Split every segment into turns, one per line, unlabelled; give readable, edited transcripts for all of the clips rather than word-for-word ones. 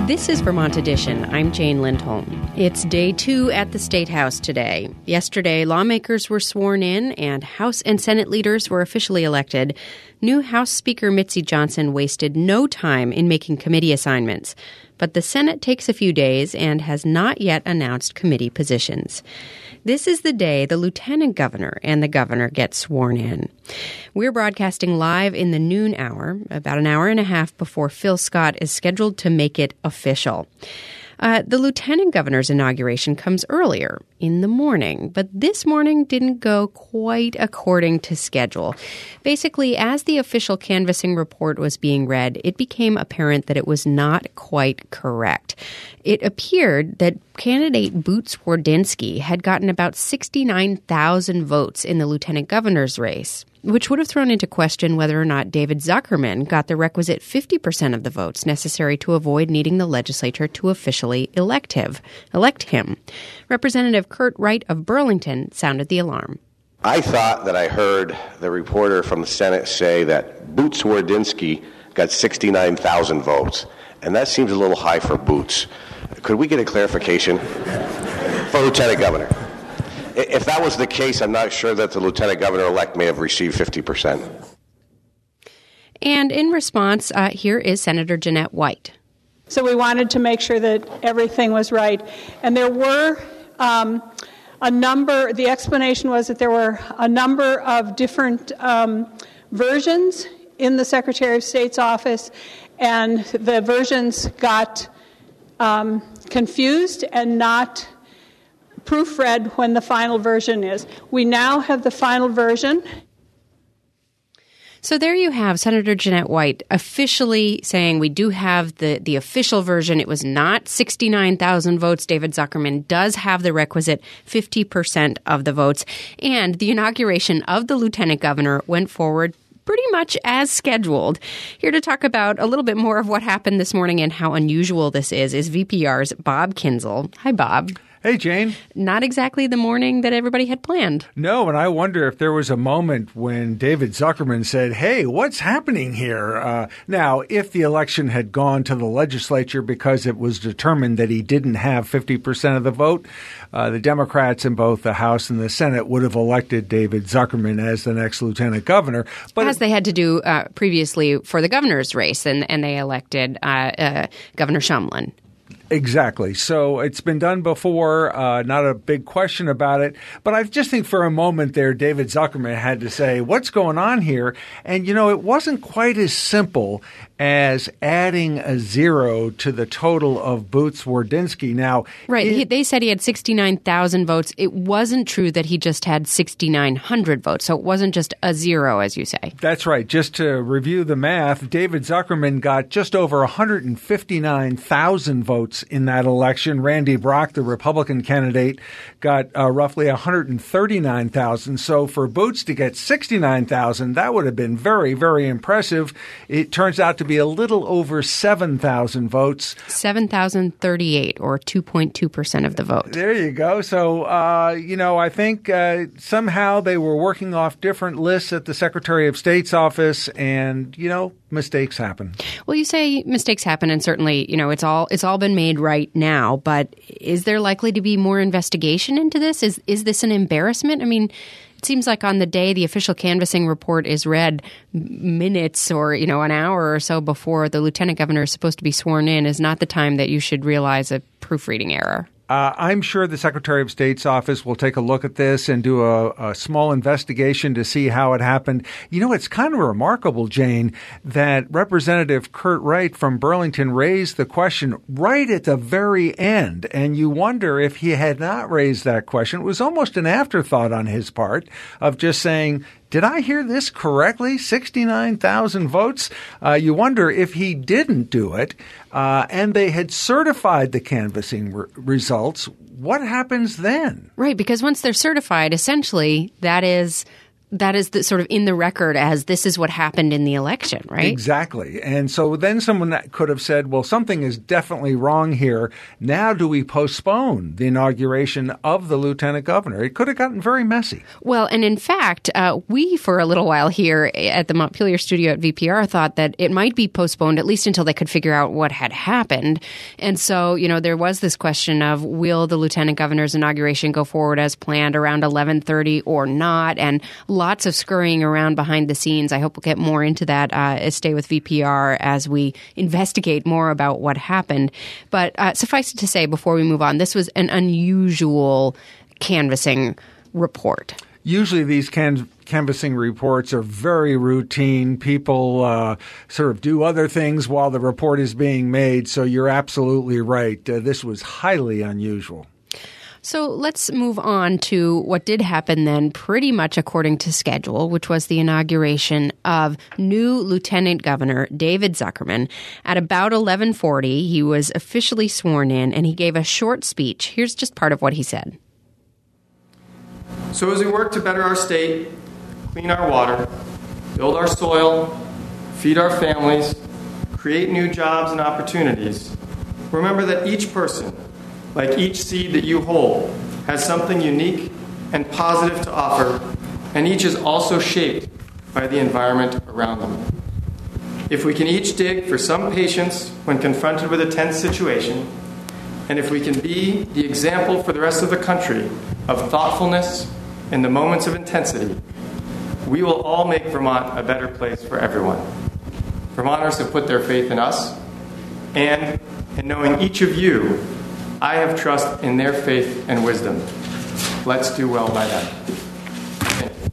This is Vermont Edition. I'm Jane Lindholm. It's day 2 at the State House today. Yesterday, lawmakers were sworn in and House and Senate leaders were officially elected. New House Speaker Mitzi Johnson wasted no time in making committee assignments. But the Senate takes a few days and has not yet announced committee positions. This is the day the lieutenant governor and the governor get sworn in. We're broadcasting live in the noon hour, about an hour and a half before Phil Scott is scheduled to make it official. The lieutenant governor's inauguration comes earlier in the morning, but this morning didn't go quite according to schedule. Basically, as the official canvassing report was being read, it became apparent that it was not quite correct. It appeared that candidate Boots Wardynski had gotten about 69,000 votes in the lieutenant governor's race, which would have thrown into question whether or not David Zuckerman got the requisite 50% of the votes necessary to avoid needing the legislature to officially elect him. Representative Kurt Wright of Burlington sounded the alarm.
I thought that I heard the reporter from the Senate say that Boots Wardynski got 69,000 votes, and that seems a little high for Boots. Could we get a clarification for Lieutenant Governor? If that was the case, I'm not sure that the lieutenant governor-elect may have received 50%.
And in response, here is Senator Jeanette White.
So we wanted to make sure that everything was right. And there were the explanation was that there were a number of different versions in the Secretary of State's office, and the versions got confused and not proofread when the final version is. We now have the final version.
So there you have Senator Jeanette White officially saying we do have the official version. It was not 69,000 votes. David Zuckerman does have the requisite 50% of the votes. And the inauguration of the lieutenant governor went forward pretty much as scheduled. Here to talk about a little bit more of what happened this morning and how unusual this is VPR's Bob Kinzel. Hi, Bob.
Hey, Jane.
Not exactly the morning that everybody had planned.
No, and I wonder if there was a moment when David Zuckerman said, hey, what's happening here? Now, if the election had gone to the legislature because it was determined that he didn't have 50% of the vote, the Democrats in both the House and the Senate would have elected David Zuckerman as the next lieutenant governor.
But as they had to do previously for the governor's race, and they elected Governor Shumlin.
Exactly. So it's been done before, not a big question about it. But I just think for a moment there, David Zuckerman had to say, what's going on here? And, it wasn't quite as simple as adding a zero to the total of Boots Wardynski. Now,
right. They said he had 69,000 votes. It wasn't true that he just had 6,900 votes. So it wasn't just a zero, as you say.
That's right. Just to review the math, David Zuckerman got just over 159,000 votes in that election. Randy Brock, the Republican candidate, got roughly 139,000. So for Boots to get 69,000, that would have been very, very impressive. It turns out to be a little over 7,000 votes.
7,038, or 2.2% of the vote.
There you go. So, I think somehow they were working off different lists at the Secretary of State's office, and, mistakes happen.
Well, you say mistakes happen, and certainly, it's all been made right now, but is there likely to be more investigation into this? Is this an embarrassment? I mean, it seems like on the day the official canvassing report is read, minutes or, an hour or so before the lieutenant governor is supposed to be sworn in is not the time that you should realize a proofreading error.
I'm sure the Secretary of State's office will take a look at this and do a small investigation to see how it happened. It's kind of remarkable, Jane, that Representative Kurt Wright from Burlington raised the question right at the very end. And you wonder if he had not raised that question. It was almost an afterthought on his part of just saying, did I hear this correctly? 69,000 votes? You wonder if he didn't do it and they had certified the canvassing results, what happens then?
Right, because once they're certified, essentially that is that is the, sort of in the record as this is what happened in the election, right?
Exactly. And so then someone that could have said, well, something is definitely wrong here. Now do we postpone the inauguration of the lieutenant governor? It could have gotten very messy.
Well, and in fact, we for a little while here at the Montpelier studio at VPR thought that it might be postponed at least until they could figure out what had happened. And so, there was this question of will the lieutenant governor's inauguration go forward as planned around 11:30 or not? And lots of scurrying around behind the scenes. I hope we'll get more into that. Stay with VPR as we investigate more about what happened. But suffice it to say, before we move on, this was an unusual canvassing report.
Usually these canvassing reports are very routine. People sort of do other things while the report is being made. So you're absolutely right. This was highly unusual.
So let's move on to what did happen then pretty much according to schedule, which was the inauguration of new Lieutenant Governor David Zuckerman. At about 11:40, he was officially sworn in, and he gave a short speech. Here's just part of what he said.
So as we work to better our state, clean our water, build our soil, feed our families, create new jobs and opportunities, remember that each person, like each seed that you hold, has something unique and positive to offer, and each is also shaped by the environment around them. If we can each dig for some patience when confronted with a tense situation, and if we can be the example for the rest of the country of thoughtfulness in the moments of intensity, we will all make Vermont a better place for everyone. Vermonters have put their faith in us, and in knowing each of you, I have trust in their faith and wisdom. Let's do well by them. Thank you.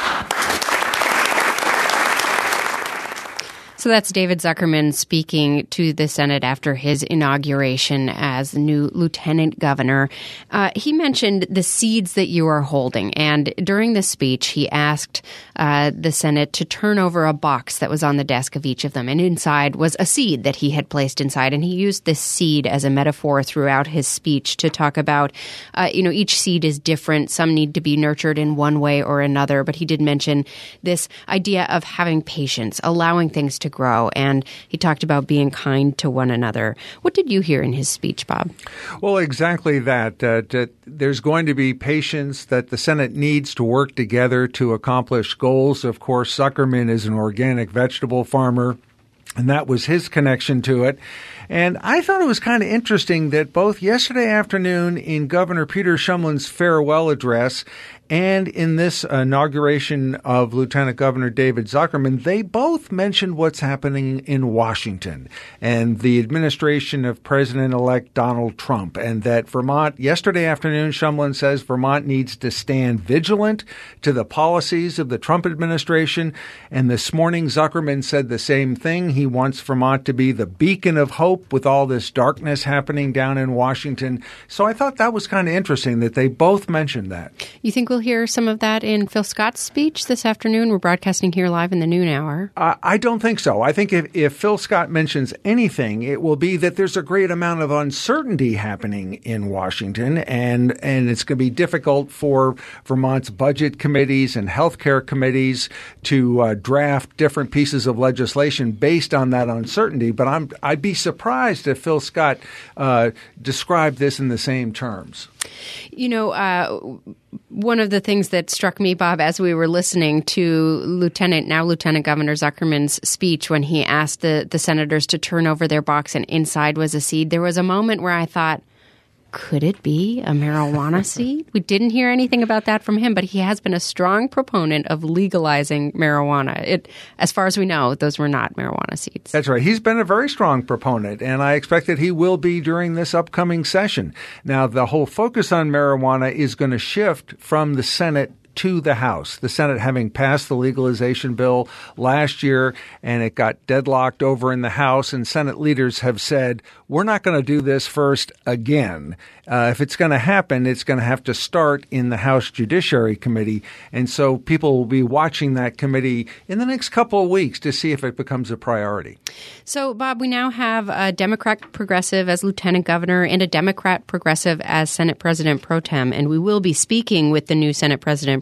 So that's David Zuckerman speaking to the Senate after his inauguration as the new lieutenant governor. He mentioned the seeds that you are holding. And during the speech, he asked the Senate to turn over a box that was on the desk of each of them. And inside was a seed that he had placed inside. And he used this seed as a metaphor throughout his speech to talk about, each seed is different. Some need to be nurtured in one way or another. But he did mention this idea of having patience, allowing things to grow. And he talked about being kind to one another. What did you hear in his speech, Bob?
Well, exactly that. There's going to be patience, that the Senate needs to work together to accomplish goals. Of course, Zuckerman is an organic vegetable farmer, and that was his connection to it. And I thought it was kind of interesting that both yesterday afternoon in Governor Peter Shumlin's farewell address and in this inauguration of Lieutenant Governor David Zuckerman, they both mentioned what's happening in Washington and the administration of President-elect Donald Trump, and that Vermont, yesterday afternoon, Shumlin says Vermont needs to stand vigilant to the policies of the Trump administration. And this morning, Zuckerman said the same thing. He wants Vermont to be the beacon of hope with all this darkness happening down in Washington. So I thought that was kind of interesting that they both mentioned that.
You think we'll hear some of that in Phil Scott's speech this afternoon? We're broadcasting here live in the noon hour.
I don't think so. I think if Phil Scott mentions anything, it will be that there's a great amount of uncertainty happening in Washington, and it's going to be difficult for Vermont's budget committees and healthcare committees to draft different pieces of legislation based on that uncertainty. But I'd be surprised if Phil Scott described this in the same terms.
One of the things that struck me, Bob, as we were listening to Lieutenant Governor Zuckerman's speech when he asked the senators to turn over their box and inside was a seed, there was a moment where I thought, could it be a marijuana seed? We didn't hear anything about that from him, but he has been a strong proponent of legalizing marijuana. As far as we know, those were not marijuana seeds.
That's right. He's been a very strong proponent, and I expect that he will be during this upcoming session. Now, the whole focus on marijuana is going to shift from the Senate to the House. The Senate having passed the legalization bill last year, and it got deadlocked over in the House, and Senate leaders have said, we're not going to do this first again. If it's going to happen, it's going to have to start in the House Judiciary Committee. And so people will be watching that committee in the next couple of weeks to see if it becomes a priority.
So, Bob, we now have a Democrat progressive as lieutenant governor and a Democrat progressive as Senate President pro tem. And we will be speaking with the new Senate President pro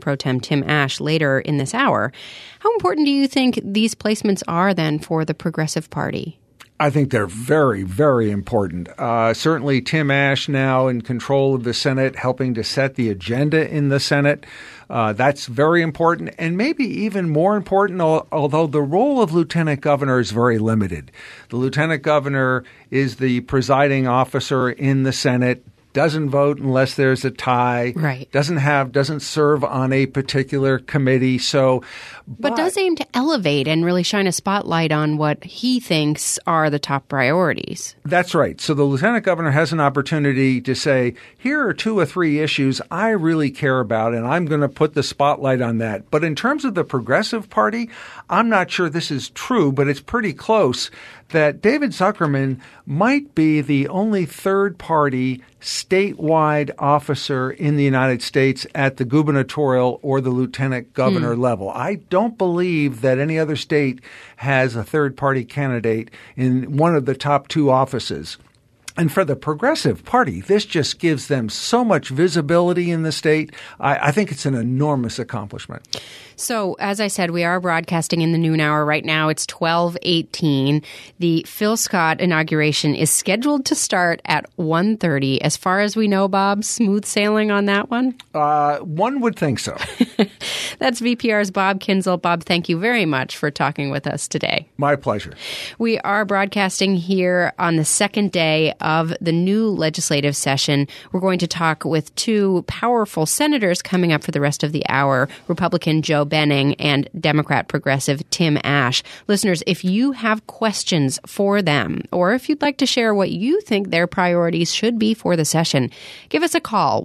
Pro Tem Tim Ash later in this hour. How important do you think these placements are then for the Progressive Party?
I think they're very, very important. Certainly Tim Ash now in control of the Senate, helping to set the agenda in the Senate. That's very important, and maybe even more important, although the role of lieutenant governor is very limited. The lieutenant governor is the presiding officer in the Senate, doesn't vote unless there's a tie,
right.
doesn't serve on a particular committee.
But does aim to elevate and really shine a spotlight on what he thinks are the top priorities.
That's right. So the lieutenant governor has an opportunity to say, here are 2 or 3 issues I really care about, and I'm going to put the spotlight on that. But in terms of the Progressive Party, I'm not sure this is true, but it's pretty close that David Zuckerman might be the only third-party statewide officer in the United States at the gubernatorial or the lieutenant governor level. I don't believe that any other state has a third-party candidate in one of the top 2 offices. And for the Progressive Party, this just gives them so much visibility in the state. I think it's an enormous accomplishment.
So, as I said, we are broadcasting in the noon hour right now. It's 12:18. The Phil Scott inauguration is scheduled to start at 1:30. As far as we know, Bob, smooth sailing on that one?
One would think so.
That's VPR's Bob Kinzel. Bob, thank you very much for talking with us today.
My pleasure.
We are broadcasting here on the second day of the new legislative session. We're going to talk with 2 powerful senators coming up for the rest of the hour, Republican Joe Benning and Democrat progressive Tim Ash. Listeners, if you have questions for them, or if you'd like to share what you think their priorities should be for the session, give us a call,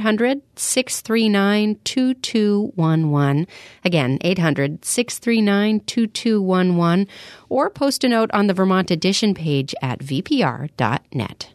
1-800-639-2211. Again, 800-639-2211, or post a note on the Vermont Edition page at vpr.net.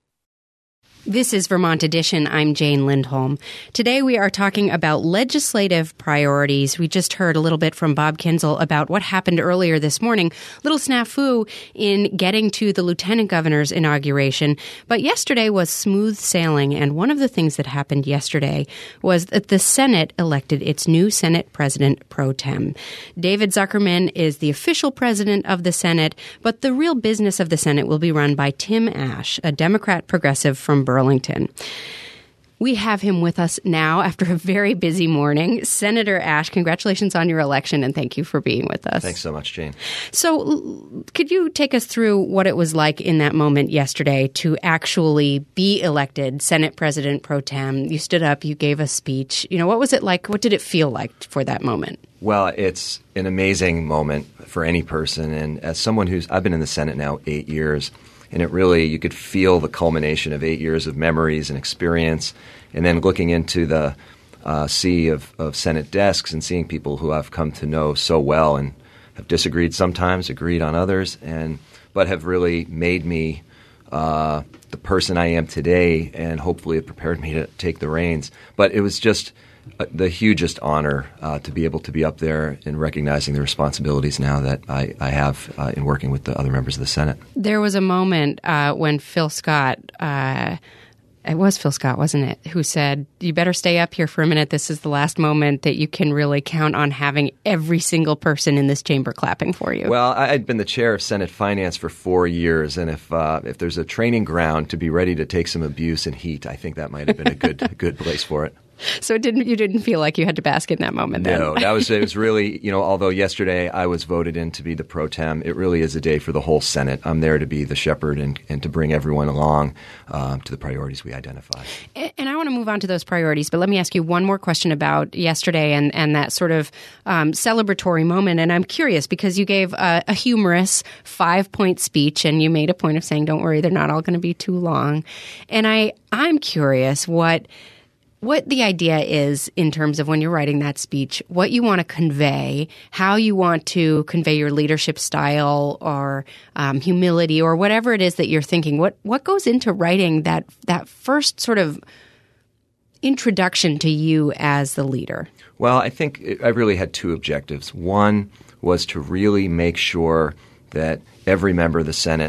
This is Vermont Edition. I'm Jane Lindholm. Today we are talking about legislative priorities. We just heard a little bit from Bob Kinzel about what happened earlier this morning. Little snafu in getting to the lieutenant governor's inauguration. But yesterday was smooth sailing, and one of the things that happened yesterday was that the Senate elected its new Senate President Pro Tem. David Zuckerman is the official president of the Senate, but the real business of the Senate will be run by Tim Ash, a Democrat progressive from Burlington. We have him with us now after a very busy morning. Senator Ash, congratulations on your election, and thank you for being with us.
Thanks so much, Jane.
So could you take us through what it was like in that moment yesterday to actually be elected Senate President Pro Tem? You stood up, you gave a speech. What was it like? What did it feel like for that moment?
Well, it's an amazing moment for any person. And as someone I've been in the Senate now 8 years, and it really, you could feel the culmination of 8 years of memories and experience, and then looking into the sea of Senate desks and seeing people who I've come to know so well and have disagreed sometimes, agreed on others, but have really made me the person I am today, and hopefully it prepared me to take the reins. But it was just the hugest honor to be able to be up there and recognizing the responsibilities now that I have in working with the other members of the Senate. There
was a moment when Phil Scott, it was Phil Scott, wasn't it, who said, you better stay up here for a minute. This is the last moment that you can really count on having every single person in this chamber clapping for you.
Well, I'd been the chair of Senate Finance for 4 years, and if there's a training ground to be ready to take some abuse and heat, I think that might have been a good place for it.
So you didn't feel like you had to bask in that moment then?
No, it was really, although yesterday I was voted in to be the pro tem, it really is a day for the whole Senate. I'm there to be the shepherd and to bring everyone along to the priorities we identify.
And I want to move on to those priorities, but let me ask you one more question about yesterday and that sort of celebratory moment. And I'm curious because you gave a humorous 5-point speech and you made a point of saying, don't worry, they're not all going to be too long. And I'm curious what the idea is in terms of when you're writing that speech, what you want to convey, how you want to convey your leadership style or humility or whatever it is that you're thinking. What goes into writing that first sort of introduction to you as the leader?
Well, I think I really had 2 objectives. One was to really make sure that every member of the Senate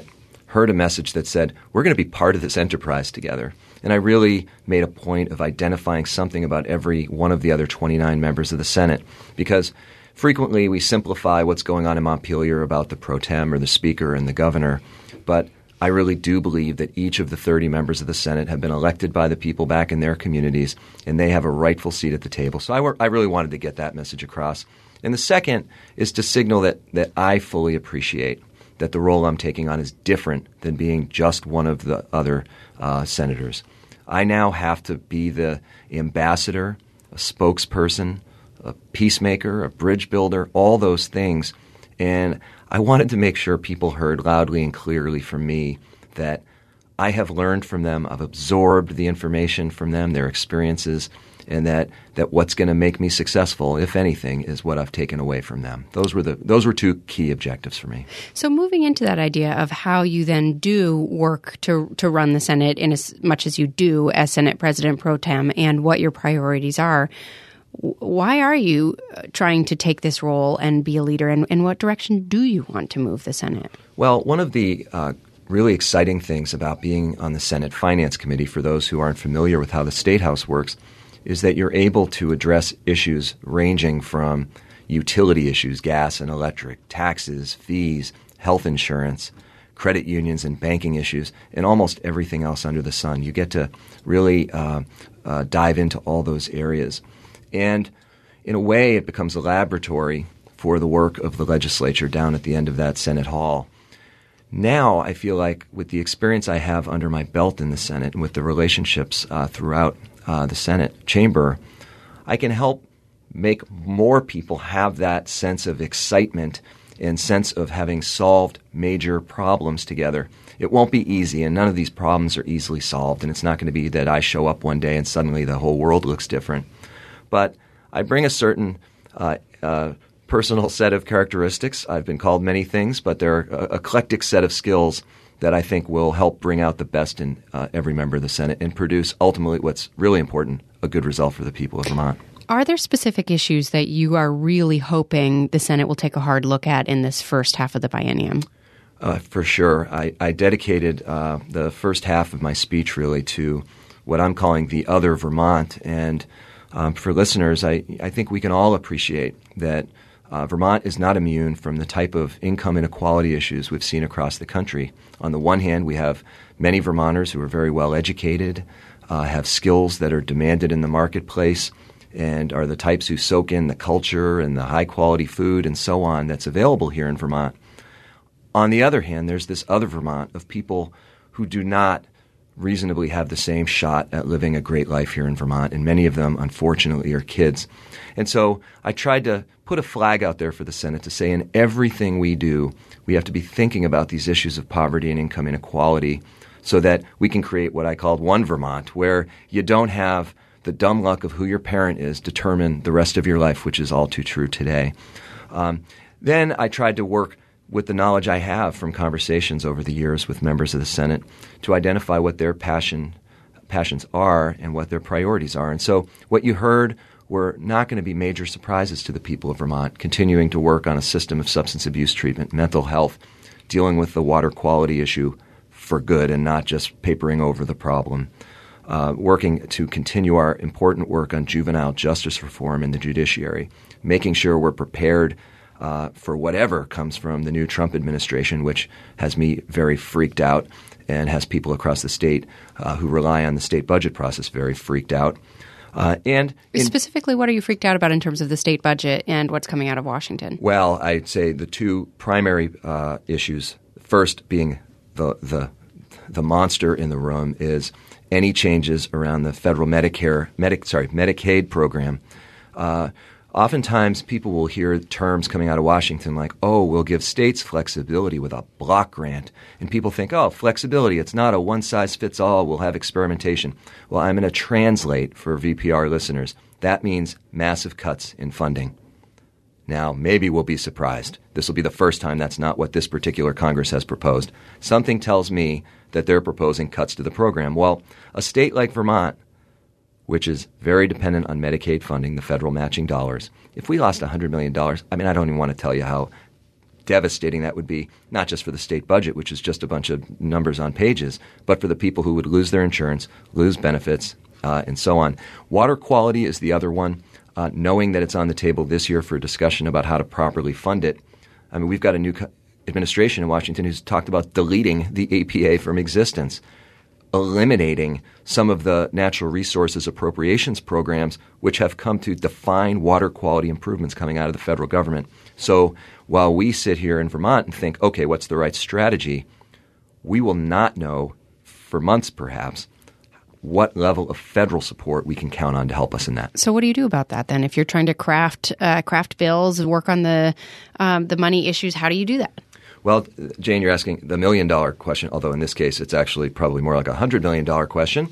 heard a message that said, we're going to be part of this enterprise together. And I really made a point of identifying something about every one of the other 29 members of the Senate, because frequently we simplify what's going on in Montpelier about the pro tem or the speaker and the governor, but I really do believe that each of the 30 members of the Senate have been elected by the people back in their communities, and they have a rightful seat at the table. So I really wanted to get that message across. And the second is to signal that I fully appreciate that the role I'm taking on is different than being just one of the other senators. I now have to be the ambassador, a spokesperson, a peacemaker, a bridge builder, all those things. And I wanted to make sure people heard loudly and clearly from me that I have learned from them, I've absorbed the information from them, their experiences, and that what's going to make me successful, if anything, is what I've taken away from them. Those were two key objectives for me.
So moving into that idea of how you then do work to run the Senate in as much as you do as Senate President Pro Tem and what your priorities are, why are you trying to take this role and be a leader, and in what direction do you want to move the Senate?
Well, one of the really exciting things about being on the Senate Finance Committee, for those who aren't familiar with how the State House works, is that you're able to address issues ranging from utility issues, gas and electric, taxes, fees, health insurance, credit unions and banking issues, and almost everything else under the sun. You get to really dive into all those areas. And in a way, it becomes a laboratory for the work of the legislature down at the end of that Senate hall. Now I feel like with the experience I have under my belt in the Senate and with the relationships throughout the Senate chamber, I can help make more people have that sense of excitement and sense of having solved major problems together. It won't be easy, and none of these problems are easily solved, and it's not going to be that I show up one day and suddenly the whole world looks different. But I bring a certain personal set of characteristics. I've been called many things, but they're an eclectic set of skills that I think will help bring out the best in every member of the Senate and produce, ultimately, what's really important, a good result for the people of Vermont.
Are there specific issues that you are really hoping the Senate will take a hard look at in this first half of the biennium?
For sure. I dedicated the first half of my speech really to what I'm calling the other Vermont. And for listeners, I think we can all appreciate that Vermont is not immune from the type of income inequality issues we've seen across the country. On the one hand, we have many Vermonters who are very well educated, have skills that are demanded in the marketplace, and are the types who soak in the culture and the high-quality food and so on that's available here in Vermont. On the other hand, there's this other Vermont of people who do not reasonably have the same shot at living a great life here in Vermont, and many of them, unfortunately, are kids. And so I tried to put a flag out there for the Senate to say in everything we do, we have to be thinking about these issues of poverty and income inequality so that we can create what I called one Vermont, where you don't have the dumb luck of who your parent is determine the rest of your life, which is all too true today. Then I tried to work with the knowledge I have from conversations over the years with members of the Senate to identify what their passions are and what their priorities are. And so what you heard were not going to be major surprises to the people of Vermont, continuing to work on a system of substance abuse treatment, mental health, dealing with the water quality issue for good and not just papering over the problem, working to continue our important work on juvenile justice reform in the judiciary, making sure we're prepared for whatever comes from the new Trump administration, which has me very freaked out and has people across the state who rely on the state budget process very freaked out.
Specifically, what are you freaked out about in terms of the state budget and what's coming out of Washington?
Well, I'd say the two primary issues, first being the monster in the room is any changes around the federal Medicaid program. Oftentimes, people will hear terms coming out of Washington like, oh, we'll give states flexibility with a block grant. And people think, oh, flexibility, it's not a one-size-fits-all, we'll have experimentation. Well, I'm going to translate for VPR listeners. That means massive cuts in funding. Now, maybe we'll be surprised. This will be the first time that's not what this particular Congress has proposed. Something tells me that they're proposing cuts to the program. Well, a state like Vermont, which is very dependent on Medicaid funding, the federal matching dollars. If we lost $100 million, I don't even want to tell you how devastating that would be, not just for the state budget, which is just a bunch of numbers on pages, but for the people who would lose their insurance, lose benefits, and so on. Water quality is the other one. Knowing that it's on the table this year for a discussion about how to properly fund it. I mean, we've got a new administration in Washington who's talked about deleting the APA from existence, eliminating some of the natural resources appropriations programs which have come to define water quality improvements coming out of the federal government. So while we sit here in Vermont and think, okay, what's the right strategy, we will not know for months perhaps what level of federal support we can count on to help us in that.
So what do you do about that then? If you're trying to craft bills and work on the money issues, how do you do that?
Well, Jane, you're asking the $1 million question, although in this case it's actually probably more like a $100 million question.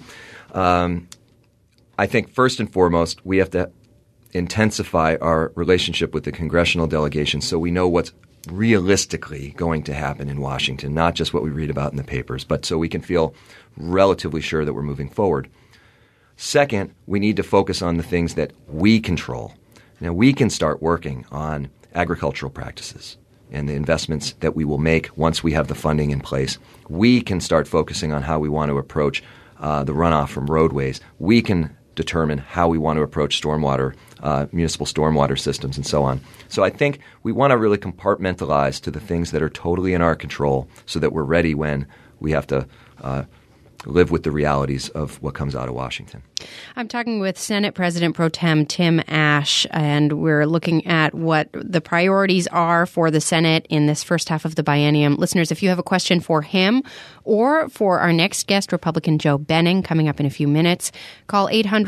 I think first and foremost we have to intensify our relationship with the congressional delegation so we know what's realistically going to happen in Washington, not just what we read about in the papers, but so we can feel relatively sure that we're moving forward. Second, we need to focus on the things that we control. Now, we can start working on agricultural practices and the investments that we will make once we have the funding in place. We can start focusing on how we want to approach the runoff from roadways. We can determine how we want to approach stormwater, municipal stormwater systems, and so on. So I think we want to really compartmentalize to the things that are totally in our control so that we're ready when we have to live with the realities of what comes out of Washington. I'm
talking with Senate President Pro Tem Tim Ashe, and we're looking at what the priorities are for the Senate in this first half of the biennium. Listeners, if you have a question for him or for our next guest, Republican Joe Benning, coming up in a few minutes, call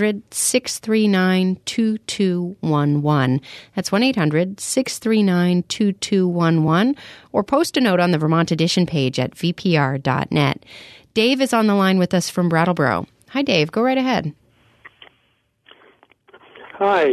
800-639-2211. That's 1-800-639-2211, or post a note on the Vermont Edition page at vpr.net. Dave is on the line with us from Brattleboro. Hi, Dave. Go right ahead.
Hi.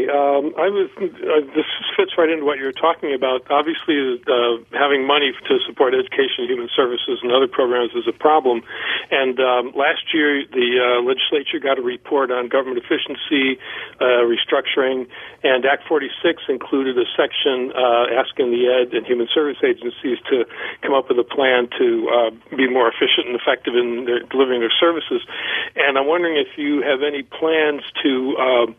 This fits right into what you're talking about. Obviously, having money to support education, human services, and other programs is a problem. And last year, the legislature got a report on government efficiency, restructuring, and Act 46 included a section asking the ed and human service agencies to come up with a plan to be more efficient and effective in delivering their services. And I'm wondering if you have any plans to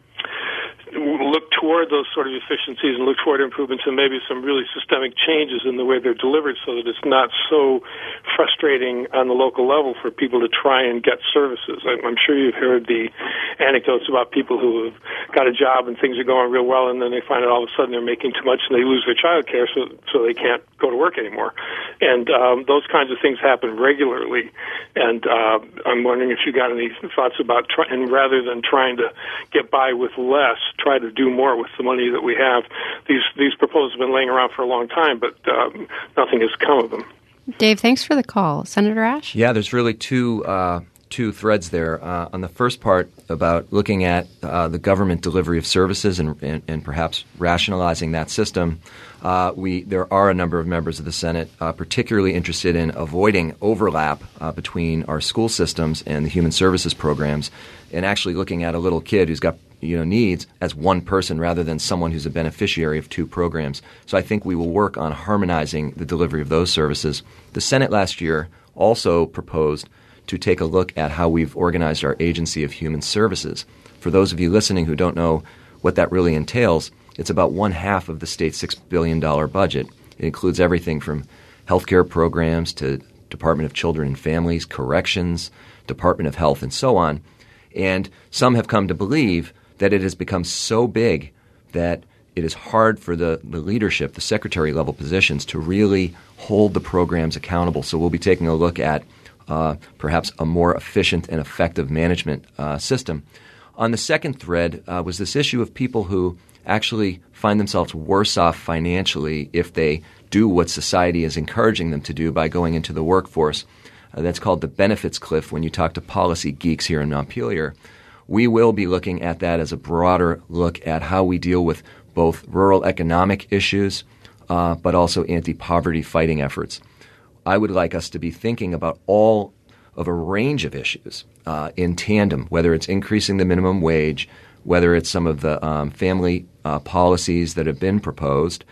look toward those sort of efficiencies and look toward improvements and maybe some really systemic changes in the way they're delivered so that it's not so frustrating on the local level for people to try and get services. I'm sure you've heard the anecdotes about people who have got a job and things are going real well, and then they find out all of a sudden they're making too much and they lose their child care, so they can't go to work anymore. And those kinds of things happen regularly. And I'm wondering if you got any thoughts about and rather than trying to get by with less, try to do more with the money that we have. These proposals have been laying around for a long time, but nothing has come of them.
Dave, thanks for the call. Senator Ashe?
Yeah, there's really two threads there. On the first part about looking at the government delivery of services and perhaps rationalizing that system, there are a number of members of the Senate particularly interested in avoiding overlap between our school systems and the human services programs, and actually looking at a little kid who's got needs as one person rather than someone who's a beneficiary of two programs. So I think we will work on harmonizing the delivery of those services. The Senate last year also proposed to take a look at how we've organized our Agency of Human Services. For those of you listening who don't know what that really entails, it's about 1/2 of the state's $6 billion budget. It includes everything from healthcare programs to Department of Children and Families, corrections, Department of Health, and so on. And some have come to believe that it has become so big that it is hard for the leadership, the secretary-level positions, to really hold the programs accountable. So we'll be taking a look at perhaps a more efficient and effective management system. On the second thread was this issue of people who actually find themselves worse off financially if they do what society is encouraging them to do by going into the workforce. That's called the benefits cliff when you talk to policy geeks here in Montpelier. We will be looking at that as a broader look at how we deal with both rural economic issues but also anti-poverty fighting efforts. I would like us to be thinking about all of a range of issues in tandem, whether it's increasing the minimum wage, whether it's some of the family policies that have been proposed,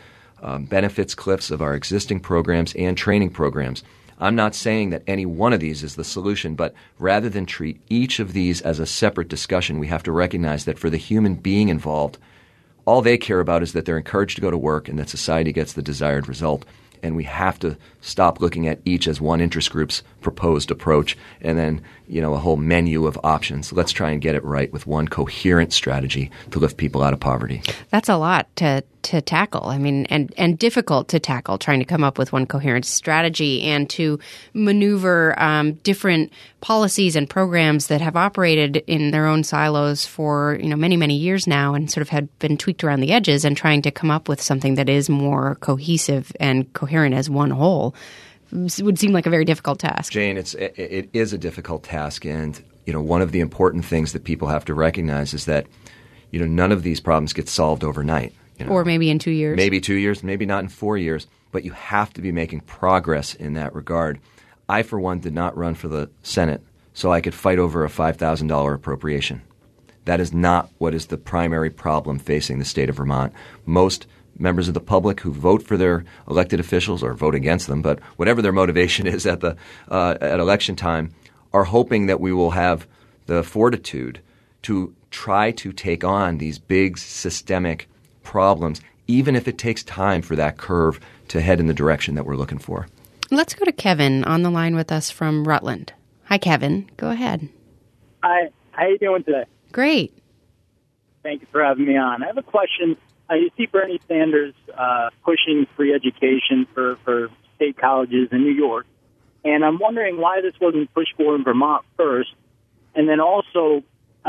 benefits cliffs of our existing programs and training programs. I'm not saying that any one of these is the solution, but rather than treat each of these as a separate discussion, we have to recognize that for the human being involved, all they care about is that they're encouraged to go to work and that society gets the desired result. And we have to stop looking at each as one interest group's proposed approach and then, a whole menu of options. Let's try and get it right with one coherent strategy to lift people out of poverty.
That's a lot to tackle. I mean, and difficult to tackle, trying to come up with one coherent strategy and to maneuver different policies and programs that have operated in their own silos for, many, many years now and sort of had been tweaked around the edges, and trying to come up with something that is more cohesive and coherent as one whole would seem like a very difficult task.
Jane, it is a difficult task. And, one of the important things that people have to recognize is that, none of these problems get solved overnight.
Or maybe in 2 years.
Maybe 2 years, maybe not in 4 years. But you have to be making progress in that regard. I, for one, did not run for the Senate so I could fight over a $5,000 appropriation. That is not what is the primary problem facing the state of Vermont. Most members of the public who vote for their elected officials or vote against them, but whatever their motivation is at election time, are hoping that we will have the fortitude to try to take on these big systemic problems, even if it takes time for that curve to head in the direction that we're looking for.
Let's go to Kevin on the line with us from Rutland. Hi, Kevin. Go ahead.
Hi. How are you doing today?
Great.
Thank you for having me on. I have a question. You see Bernie Sanders pushing free education for state colleges in New York, and I'm wondering why this wasn't pushed for in Vermont first, and then also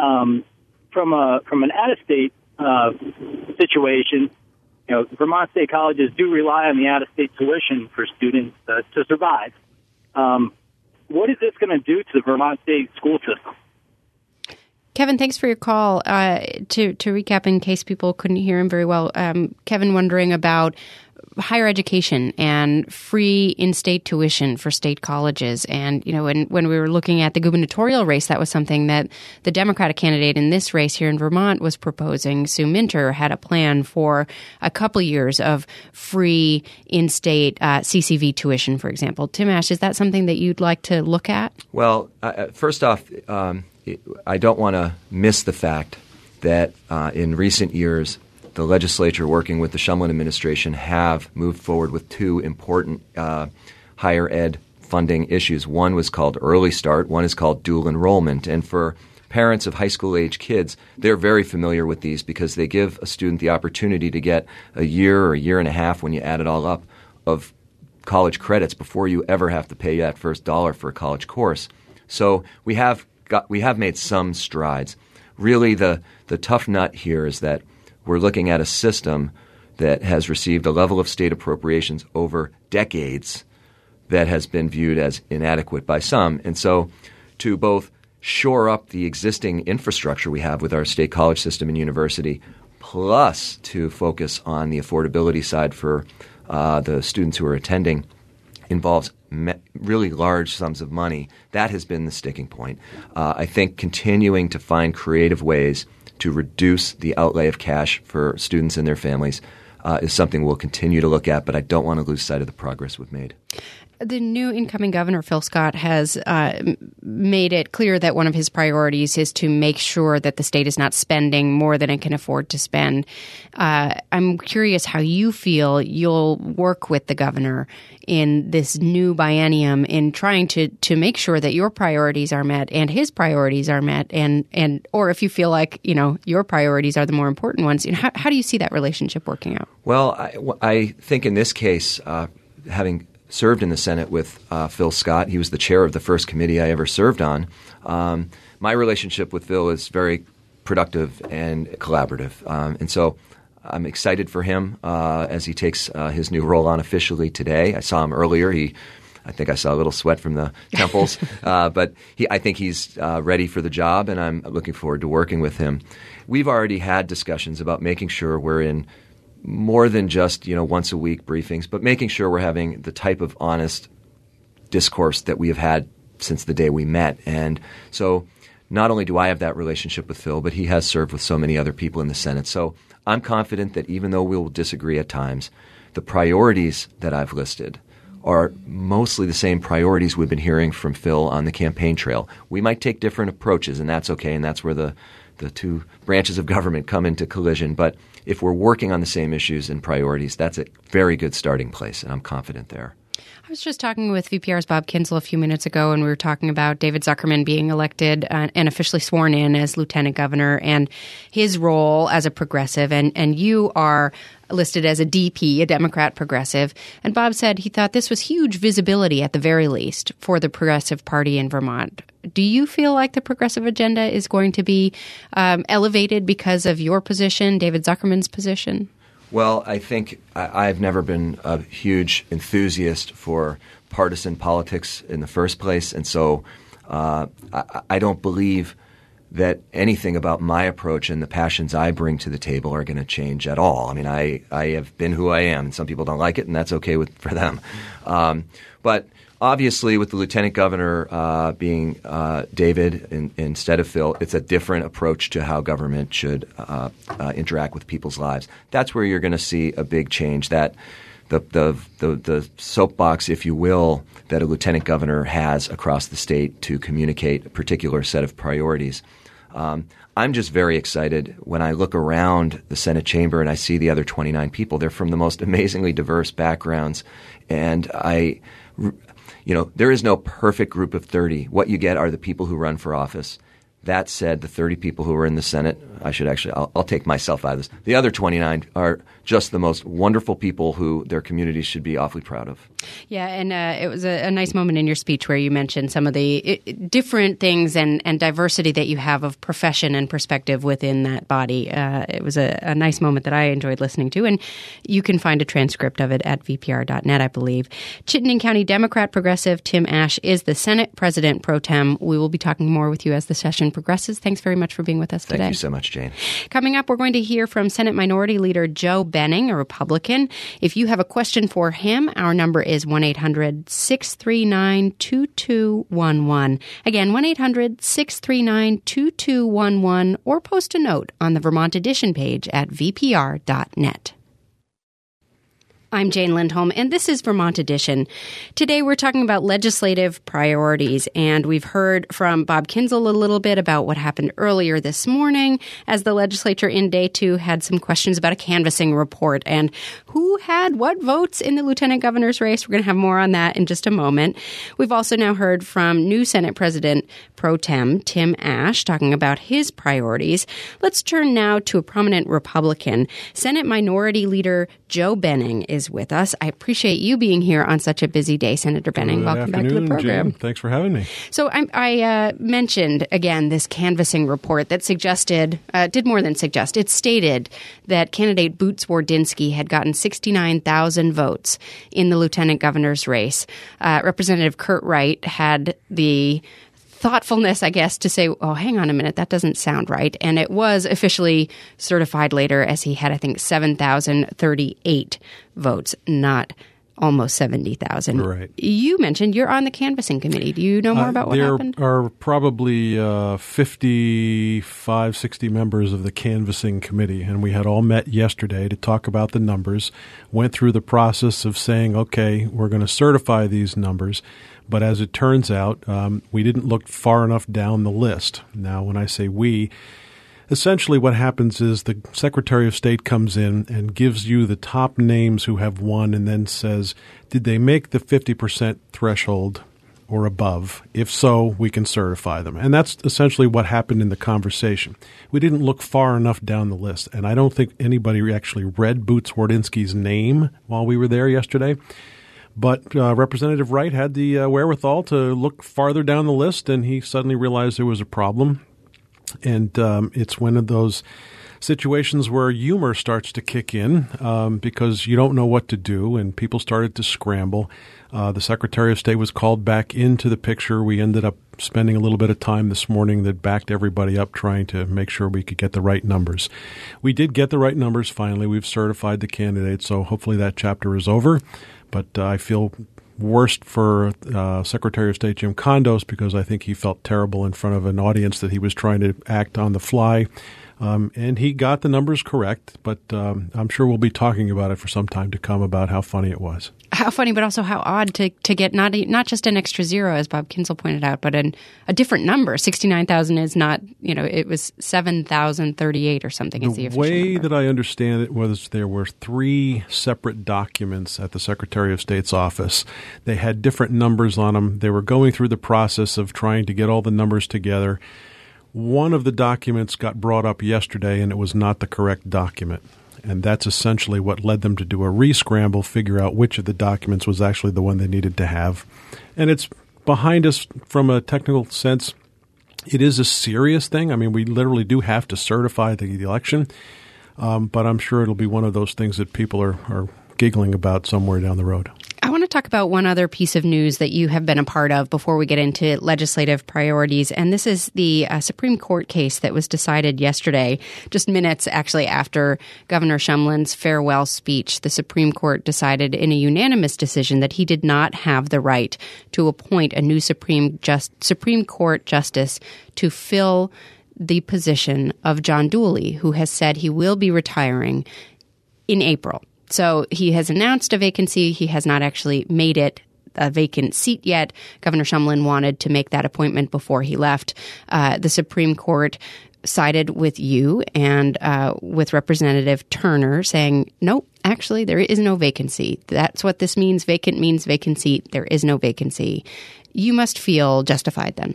from an out-of-state situation, Vermont state colleges do rely on the out-of-state tuition for students to survive. What is this going to do to the Vermont state school system?
Kevin, thanks for your call. To recap, in case people couldn't hear him very well, Kevin wondering about higher education and free in-state tuition for state colleges. And, when we were looking at the gubernatorial race, that was something that the Democratic candidate in this race here in Vermont was proposing. Sue Minter had a plan for a couple years of free in-state CCV tuition, for example. Tim Ash, is that something that you'd like to look at?
Well, first off, I don't want to miss the fact that in recent years, the legislature working with the Shumlin administration have moved forward with two important higher ed funding issues. One was called Early Start. One is called dual enrollment. And for parents of high school age kids, they're very familiar with these because they give a student the opportunity to get a year or a year and a half, when you add it all up, of college credits before you ever have to pay that first dollar for a college course. So we have made some strides. Really, the tough nut here is that we're looking at a system that has received a level of state appropriations over decades that has been viewed as inadequate by some. And so to both shore up the existing infrastructure we have with our state college system and university, plus to focus on the affordability side for the students who are attending, involves really large sums of money. That has been the sticking point. I think continuing to find creative ways to reduce the outlay of cash for students and their families is something we'll continue to look at, but I don't want to lose sight of the progress we've made.
The new incoming governor, Phil Scott, has made it clear that one of his priorities is to make sure that the state is not spending more than it can afford to spend. I'm curious how you feel you'll work with the governor in this new biennium in trying to make sure that your priorities are met and his priorities are met, and or if you feel like your priorities are the more important ones. How do you see that relationship working out?
Well, I think in this case, having served in the Senate with Phil Scott. He was the chair of the first committee I ever served on. My relationship with Phil is very productive and collaborative. And so I'm excited for him as he takes his new role on officially today. I saw him earlier. I think I saw a little sweat from the temples. But I think he's ready for the job, and I'm looking forward to working with him. We've already had discussions about making sure we're in more than just once a week briefings, but making sure we're having the type of honest discourse that we have had since the day we met. And so not only do I have that relationship with Phil, but he has served with so many other people in the Senate. So I'm confident that even though we'll disagree at times, the priorities that I've listed are mostly the same priorities we've been hearing from Phil on the campaign trail. We might take different approaches, and that's okay, and that's where the two branches of government come into collision. But if we're working on the same issues and priorities, that's a very good starting place, and I'm confident there.
I was just talking with VPR's Bob Kinzel a few minutes ago, and we were talking about David Zuckerman being elected and officially sworn in as lieutenant governor and his role as a progressive. And you are listed as a DP, a Democrat progressive. And Bob said he thought this was huge visibility, at the very least, for the Progressive Party in Vermont. Do you feel like the progressive agenda is going to be elevated because of your position, David Zuckerman's position?
Well, I think I've never been a huge enthusiast for partisan politics in the first place, and so I don't believe that anything about my approach and the passions I bring to the table are going to change at all. I mean, I have been who I am, and some people don't like it, and that's okay for them. But obviously, with the lieutenant governor being David instead of Phil, it's a different approach to how government should interact with people's lives. That's where you're going to see a big change. That the soapbox, if you will, that a lieutenant governor has across the state to communicate a particular set of priorities. I'm just very excited when I look around the Senate chamber and I see the other 29 people. They're from the most amazingly diverse backgrounds, and there is no perfect group of 30. What you get are the people who run for office. That said, the 30 people who are in the Senate, I'll take myself out of this. The other 29 are just the most wonderful people who their communities should be awfully proud of.
Yeah, and it was a nice moment in your speech where you mentioned some of the different things and diversity that you have of profession and perspective within that body. It was a nice moment that I enjoyed listening to, and you can find a transcript of it at vpr.net, I believe. Chittenden County Democrat progressive Tim Ash is the Senate President Pro Tem. We will be talking more with you as the session progresses. Thanks very much for being with us today.
Thank you so much, Jane.
Coming up, we're going to hear from Senate Minority Leader Joe Benning, a Republican. If you have a question for him, our number is 1-800-639-2211. Again, 1-800-639-2211, or post a note on the Vermont Edition page at vpr.net. I'm Jane Lindholm, and this is Vermont Edition. Today we're talking about legislative priorities, and we've heard from Bob Kinzel a little bit about what happened earlier this morning as the legislature in Day 2 had some questions about a canvassing report and who had what votes in the lieutenant governor's race. We're going to have more on that in just a moment. We've also now heard from new Senate President Pro Tem Tim Ash talking about his priorities. Let's turn now to a prominent Republican. Senate Minority Leader Joe Benning is with us. I appreciate you being here on such a busy day, Senator Benning. Welcome back to the program.
Jim. Thanks for having me.
So I mentioned, again, this canvassing report that suggested, did more than suggest, it stated that candidate Boots Wardynski had gotten 69,000 votes in the lieutenant governor's race. Representative Kurt Wright had the thoughtfulness, I guess, to say, oh, hang on a minute, that doesn't sound right. And it was officially certified later as he had, I think, 7,038 votes, not almost 70,000.
Right.
You mentioned you're on the canvassing committee. Do you know more about what happened?
There are probably 55, 60 members of the canvassing committee, and we had all met yesterday to talk about the numbers, went through the process of saying, okay, we're going to certify these numbers. But as it turns out, we didn't look far enough down the list. Now, when I say we, essentially what happens is the Secretary of State comes in and gives you the top names who have won and then says, did they make the 50% threshold or above? If so, we can certify them. And that's essentially what happened in the conversation. We didn't look far enough down the list. And I don't think anybody actually read Boots Wardynski's name while we were there yesterday. But Representative Wright had the wherewithal to look farther down the list, and he suddenly realized there was a problem. And it's one of those situations where humor starts to kick in because you don't know what to do, and people started to scramble. The Secretary of State was called back into the picture. We ended up spending a little bit of time this morning that backed everybody up trying to make sure we could get the right numbers. We did get the right numbers finally. We've certified the candidates, so hopefully that chapter is over. But I feel worst for Secretary of State Jim Kondos because I think he felt terrible in front of an audience that he was trying to act on the fly. And he got the numbers correct, but I'm sure we'll be talking about it for some time to come about how funny it was.
How funny, but also how odd to get not just an extra zero, as Bob Kinsel pointed out, but a different number. 69,000 is not, it was 7,038 or something. Is the official
way
number.
that I understand it was there were 3 separate documents at the Secretary of State's office. They had different numbers on them. They were going through the process of trying to get all the numbers together. One of the documents got brought up yesterday, and it was not the correct document. And that's essentially what led them to do a re-scramble, figure out which of the documents was actually the one they needed to have. And it's behind us from a technical sense. It is a serious thing. I mean, we literally do have to certify the election, but I'm sure it'll be one of those things that people are giggling about somewhere down the road.
I want to talk about one other piece of news that you have been a part of before we get into legislative priorities, and this is the Supreme Court case that was decided yesterday, just minutes actually after Governor Shumlin's farewell speech. The Supreme Court decided in a unanimous decision that he did not have the right to appoint a new Supreme Court justice to fill the position of John Dooley, who has said he will be retiring in April. So he has announced a vacancy. He has not actually made it a vacant seat yet. Governor Shumlin wanted to make that appointment before he left. The Supreme Court sided with you and with Representative Turner saying, nope, actually, there is no vacancy. That's what this means. Vacant means vacant seat. There is no vacancy. You must feel justified then.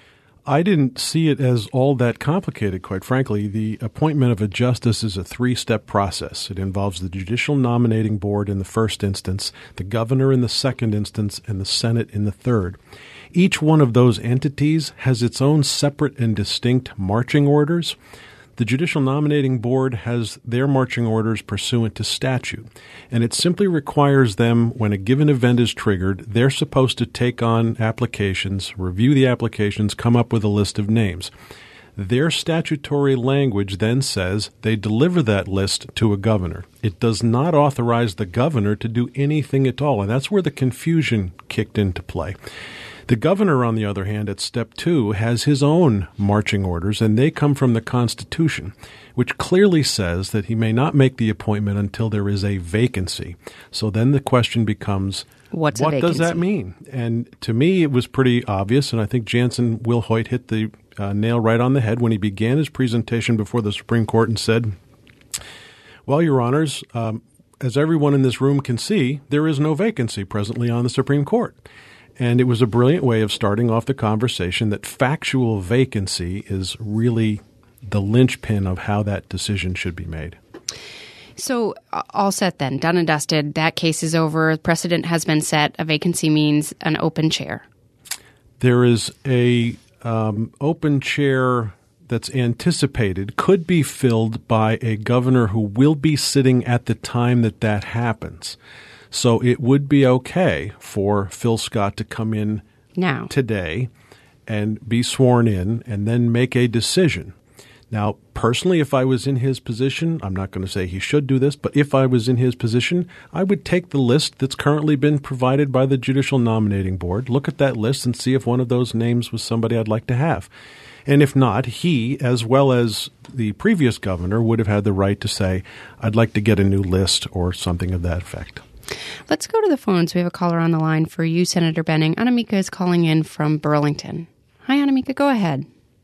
I didn't see it as all that complicated, quite frankly. The appointment of a justice is a 3-step process. It involves the Judicial Nominating Board in the first instance, the governor in the second instance, and the Senate in the third. Each one of those entities has its own separate and distinct marching orders. The Judicial Nominating Board has their marching orders pursuant to statute, and it simply requires them, when a given event is triggered, they're supposed to take on applications, review the applications, come up with a list of names. Their statutory language then says they deliver that list to a governor. It does not authorize the governor to do anything at all, and that's where the confusion kicked into play. The governor, on the other hand, at step 2, has his own marching orders, and they come from the Constitution, which clearly says that he may not make the appointment until there is a vacancy. So then the question becomes, what does that mean? And to me, it was pretty obvious, and I think Jansen Wilhoit hit the nail right on the head when he began his presentation before the Supreme Court and said, well, Your Honors, as everyone in this room can see, there is no vacancy presently on the Supreme Court. And it was a brilliant way of starting off the conversation that factual vacancy is really the linchpin of how that decision should be made.
So all set then, done and dusted. That case is over. Precedent has been set. A vacancy means an open chair.
There is a open chair that's anticipated, could be filled by a governor who will be sitting at the time that happens. So it would be okay for Phil Scott to come in now today and be sworn in and then make a decision. Now, personally, if I was in his position, I'm not going to say he should do this, but if I was in his position, I would take the list that's currently been provided by the Judicial Nominating Board, look at that list and see if one of those names was somebody I'd like to have. And if not, he, as well as the previous governor, would have had the right to say, I'd like to get a new list or something of that effect.
Let's go to the phones. We have a caller on the line for you, Senator Benning. Anamika is calling in from Burlington. Hi, Anamika. Go ahead.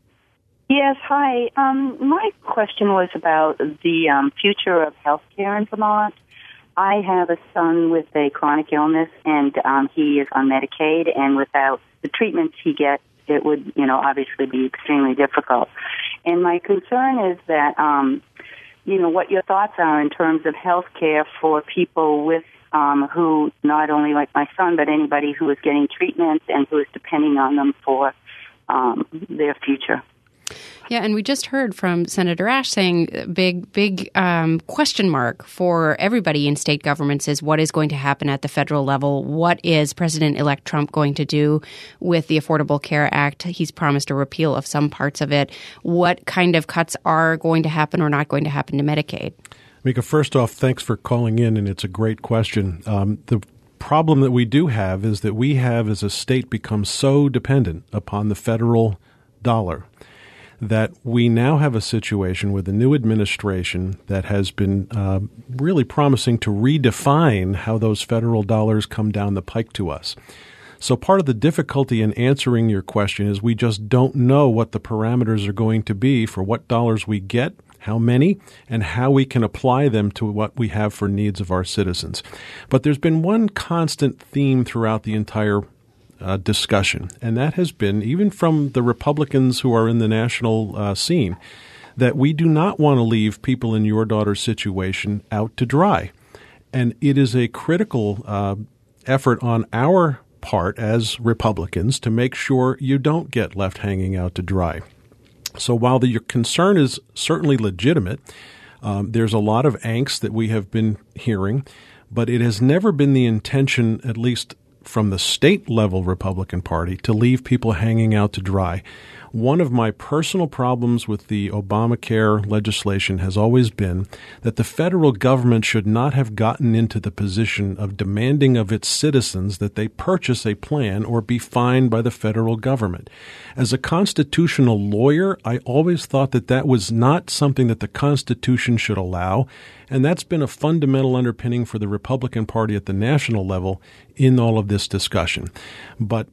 Yes, hi. My question was about the future of health care in Vermont. I have a son with a chronic illness, and he is on Medicaid, and without the treatments he gets, it would, obviously be extremely difficult. And my concern is that, what your thoughts are in terms of health care for people with who, not only like my son, but anybody who is getting treatments and who is depending on them for their future.
Yeah, and we just heard from Senator Ashe saying big question mark for everybody in state governments is what is going to happen at the federal level. What is President-elect Trump going to do with the Affordable Care Act? He's promised a repeal of some parts of it. What kind of cuts are going to happen or not going to happen to Medicaid?
Mika, first off, thanks for calling in, and it's a great question. The problem that we do have is that we have, as a state, become so dependent upon the federal dollar that we now have a situation with a new administration that has been really promising to redefine how those federal dollars come down the pike to us. So part of the difficulty in answering your question is we just don't know what the parameters are going to be for what dollars we get, how many, and how we can apply them to what we have for needs of our citizens. But there's been one constant theme throughout the entire discussion, and that has been, even from the Republicans who are in the national scene, that we do not want to leave people in your daughter's situation out to dry. And it is a critical effort on our part as Republicans to make sure you don't get left hanging out to dry. So while your concern is certainly legitimate, there's a lot of angst that we have been hearing, but it has never been the intention, at least from the state-level Republican Party, to leave people hanging out to dry. One of my personal problems with the Obamacare legislation has always been that the federal government should not have gotten into the position of demanding of its citizens that they purchase a plan or be fined by the federal government. As a constitutional lawyer, I always thought that that was not something that the Constitution should allow, and that's been a fundamental underpinning for the Republican Party at the national level in all of this discussion. But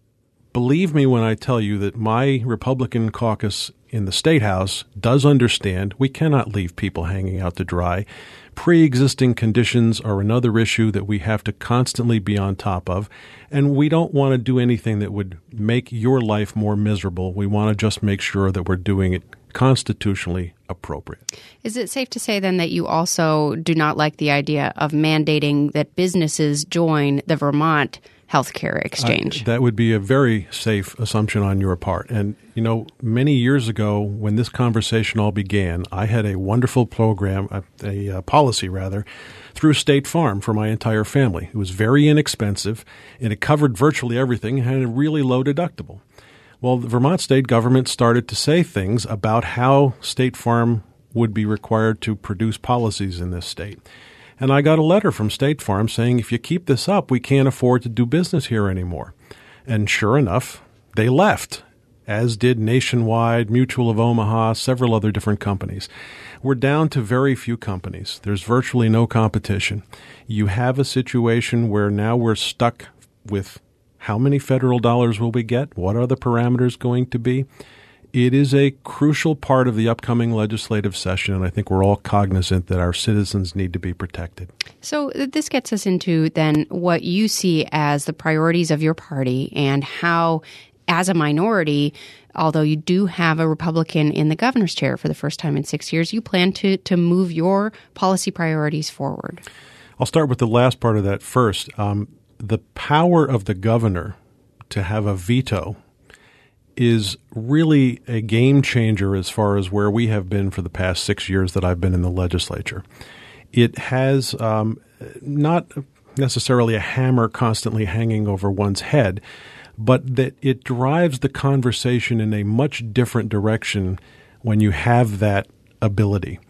believe me when I tell you that my Republican caucus in the State House does understand we cannot leave people hanging out to dry. Pre-existing conditions are another issue that we have to constantly be on top of, and we don't want to do anything that would make your life more miserable. We want to just make sure that we're doing it constitutionally appropriate.
Is it safe to say then that you also do not like the idea of mandating that businesses join the Vermont healthcare exchange?
That would be a very safe assumption on your part. And, many years ago when this conversation all began, I had a wonderful program, a policy rather, through State Farm for my entire family. It was very inexpensive, and it covered virtually everything and had a really low deductible. Well, the Vermont state government started to say things about how State Farm would be required to produce policies in this state. And I got a letter from State Farm saying, if you keep this up, we can't afford to do business here anymore. And sure enough, they left, as did Nationwide, Mutual of Omaha, several other different companies. We're down to very few companies. There's virtually no competition. You have a situation where now we're stuck with how many federal dollars will we get? What are the parameters going to be? It is a crucial part of the upcoming legislative session, and I think we're all cognizant that our citizens need to be protected.
So this gets us into then what you see as the priorities of your party and how, as a minority, although you do have a Republican in the governor's chair for the first time in 6 years, you plan to move your policy priorities forward.
I'll start with the last part of that first. The power of the governor to have a veto is really a game changer as far as where we have been for the past 6 years that I've been in the legislature. It has not necessarily a hammer constantly hanging over one's head, but that it drives the conversation in a much different direction when you have that ability.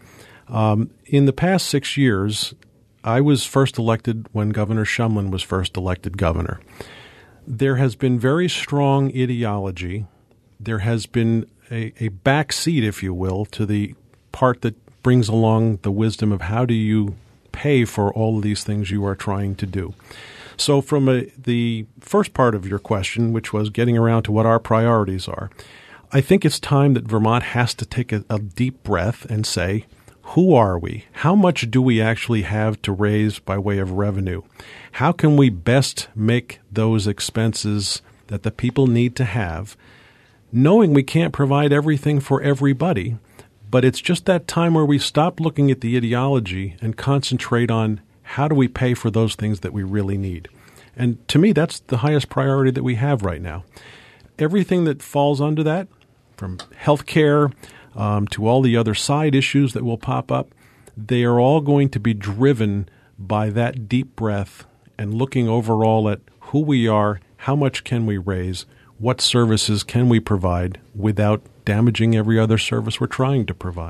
In the past 6 years, I was first elected when Governor Shumlin was first elected governor. There has been very strong ideology. There has been a backseat, if you will, to the part that brings along the wisdom of how do you pay for all of these things you are trying to do. So from the first part of your question, which was getting around to what our priorities are, I think it's time that Vermont has to take a deep breath and say, who are we? How much do we actually have to raise by way of revenue? How can we best make those expenses that the people need to have, knowing we can't provide everything for everybody, but it's just that time where we stop looking at the ideology and concentrate on how do we pay for those things that we really need. And to me, that's the highest priority that we have right now. Everything that falls under that, from health care to all the other side issues that will pop up, they are all going to be driven by that deep breath and looking overall at who we are, how much can we raise, what services can we provide without damaging every other service we're trying to provide.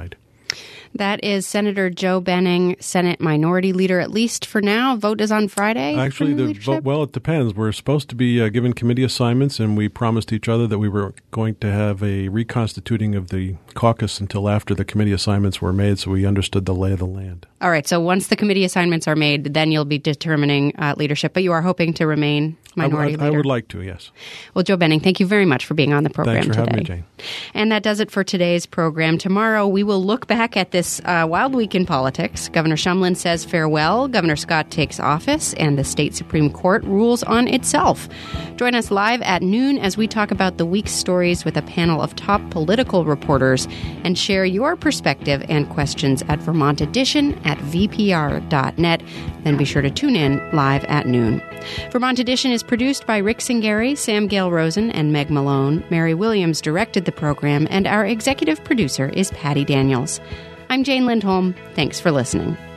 That is Senator Joe Benning, Senate Minority Leader, at least for now. Vote is on Friday.
Actually, the vote, well, it depends. We're supposed to be given committee assignments, and we promised each other that we were going to have a reconstituting of the caucus until after the committee assignments were made, so we understood the lay of the land.
All right. So once the committee assignments are made, then you'll be determining leadership. But you are hoping to remain minority leader?
I would like to, yes.
Well, Joe Benning, thank you very much for being on the program
today. Thanks for
today.
having me, Jane.
And that does it for today's program. Tomorrow, we will look back at this wild week in politics. Governor Shumlin says farewell, Governor Scott takes office, and the state Supreme Court rules on itself. Join us live at noon as we talk about the week's stories with a panel of top political reporters and share your perspective and questions at Vermont Edition at vpr.net. Then be sure to tune in live at noon. Vermont Edition is produced by Rick Singari, Sam Gale-Rosen, and Meg Malone. Mary Williams directed the program, and our executive producer is Patty Daniels. I'm Jane Lindholm. Thanks for listening.